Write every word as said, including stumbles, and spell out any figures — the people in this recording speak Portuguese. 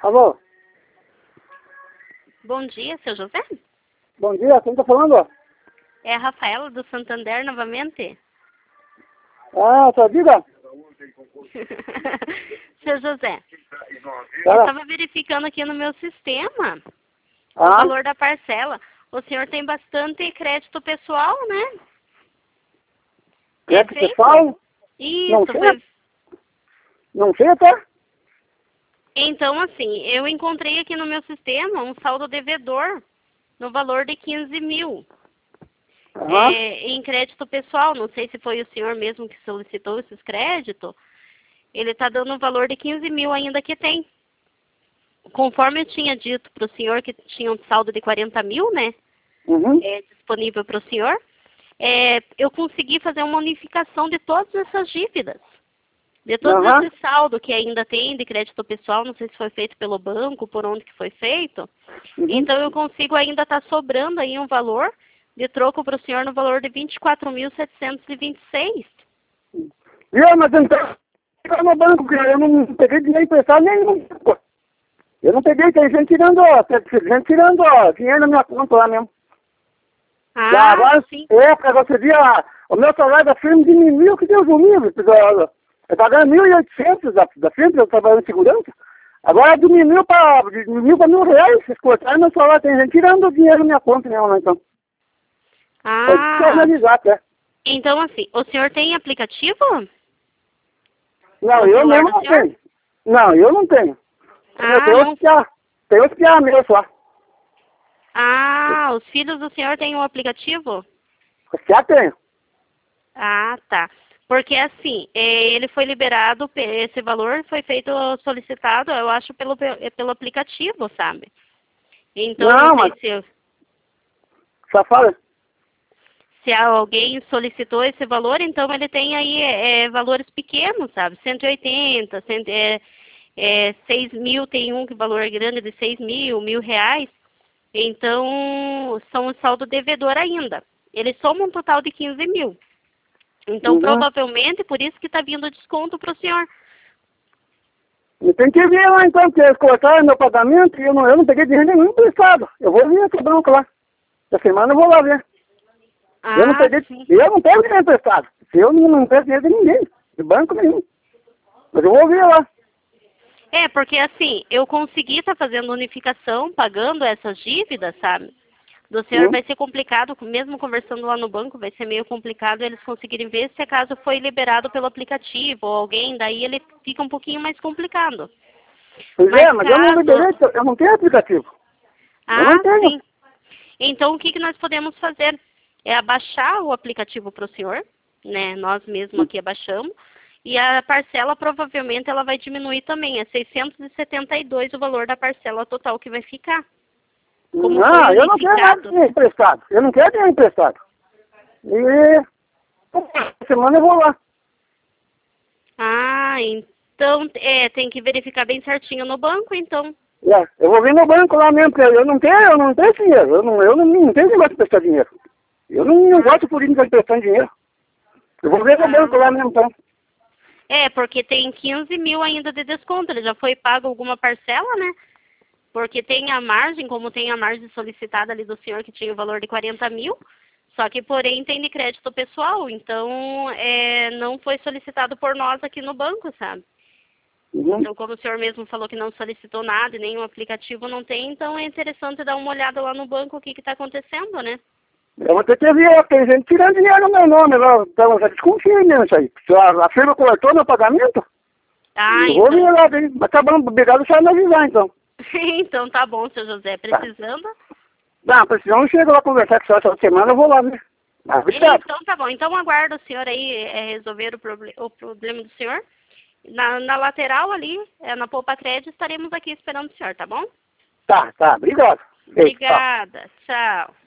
Alô? Bom dia, seu José? Bom dia, quem tá falando? É a Rafaela do Santander novamente. Ah, só diga. Seu José, eu Tá. estava verificando aqui no meu sistema o Ah, valor da parcela. O senhor tem bastante crédito pessoal, né? crédito feito? pessoal? Não Isso, sei. foi. Não sei até. Então, assim, eu encontrei aqui no meu sistema um saldo devedor no valor de quinze mil. Aham. É, em crédito pessoal, não sei se foi o senhor mesmo que solicitou esses créditos. Ele está dando um valor de quinze mil ainda que tem. Conforme eu tinha dito para o senhor que tinha um saldo de quarenta mil, né? Uhum. É, disponível para o senhor, é, eu consegui fazer uma unificação de todas essas dívidas. De todo Aham. esse saldo que ainda tem de crédito pessoal, não sei se foi feito pelo banco, por onde que foi feito. Uhum. Então eu consigo ainda estar tá sobrando aí um valor de troco para o senhor no valor de vinte e quatro mil setecentos e vinte e seis. Viu, mas então, fica no banco, que eu não peguei dinheiro emprestado nenhum. Eu não peguei, tem gente tirando, ó, tem gente tirando, ó, dinheiro na minha conta lá mesmo. E Ah, agora, sim. é, pra você ver, a- o meu salário da firma diminuiu, que Deus o livre. Eu eu tava ganhando mil e oitocentos da, da firma, eu trabalhando em segurança. Agora diminuiu pra, diminuiu pra mil reais, vocês cortaram meu salário, tem gente tirando o dinheiro na minha conta mesmo, né, então. Pode Ah, analisar, até. então assim, o senhor tem aplicativo? Não, No eu celular mesmo do não senhor? tenho. Não, eu não tenho. Eu Ah, tenho não. os piá, tenho os piá meus só. Ah, os filhos do senhor têm o aplicativo? Os piá tenho. Ah, tá. Porque assim, eh, ele foi liberado, pe- esse valor foi feito solicitado, eu acho, pelo, pe- pelo aplicativo, sabe? Então, não Não, sei mas se, só fala. se alguém solicitou esse valor, então ele tem aí eh, valores pequenos, sabe? cento e oitenta, cem, é, é, seis mil, tem um que valor grande de seis mil, mil reais. Então, são o saldo devedor ainda. Ele soma um total de quinze mil. Então, Uhum. provavelmente, por isso que está vindo desconto para o senhor. E tem que ver lá então, porque eles cortaram meu pagamento e eu não, eu não peguei dinheiro nenhum emprestado. Eu vou vir aqui banco lá. Essa semana eu vou lá ver. Eu não Ah, peguei, sim. eu não pego dinheiro emprestado. Eu não, não empresto dinheiro de ninguém, de banco nenhum. Mas eu vou ver lá. É, porque assim, eu consegui estar fazendo unificação, pagando essas dívidas, sabe? Do senhor Hum? vai ser complicado, mesmo conversando lá no banco, vai ser meio complicado eles conseguirem ver se acaso foi liberado pelo aplicativo ou alguém, daí ele fica um pouquinho mais complicado. Pois Mas é, mas eu não caso... liberei, eu não tenho aplicativo. Eu Ah, não tenho. sim. Então, o que, que nós podemos fazer? É abaixar o aplicativo para o senhor, né? Nós mesmos aqui abaixamos. E a parcela, provavelmente, ela vai diminuir também. É seiscentos e setenta e dois o valor da parcela total que vai ficar. Como foi Não, eu não quero mais unificado. dinheiro emprestado. Eu não quero dinheiro emprestado. E essa semana eu vou lá. Ah, então, é, tem que verificar bem certinho no banco, então. É, eu vou vir no banco lá mesmo, porque eu não tenho, eu não tenho dinheiro. Eu não, eu não, não tenho negócio de prestar dinheiro. Eu não, não Ah, gosto por isso de emprestar dinheiro. Eu vou ver no banco ah. lá mesmo, então. É, porque tem quinze mil ainda de desconto. Ele já foi pago alguma parcela, né? Porque tem a margem, como tem a margem solicitada ali do senhor que tinha o valor de quarenta mil, só que porém tem de crédito pessoal, então é, não foi solicitado por nós aqui no banco, sabe? Uhum. Então, como o senhor mesmo falou que não solicitou nada e nenhum aplicativo não tem, então é interessante dar uma olhada lá no banco o que está acontecendo, né? Eu vou ter que ver, ó, tem gente tirando dinheiro no meu nome, lá, então já desconfio nisso aí. Se a, a firma cortou meu pagamento, Ah, eu vou ver então. lá, bem. Mas tá bom, obrigado só me avisar, então. Então tá bom, seu José. Tá. Precisando? Não, precisando, eu chego lá conversar com o senhor essa semana, eu vou lá, né? Ah, obrigado. Então tá bom. Então aguardo o senhor aí é, resolver o, proble o problema do senhor. Na, na lateral ali, é, na Poupa Crédito, estaremos aqui esperando o senhor, tá bom? Tá, tá, obrigado. Beijo, tchau. Obrigada. Tchau.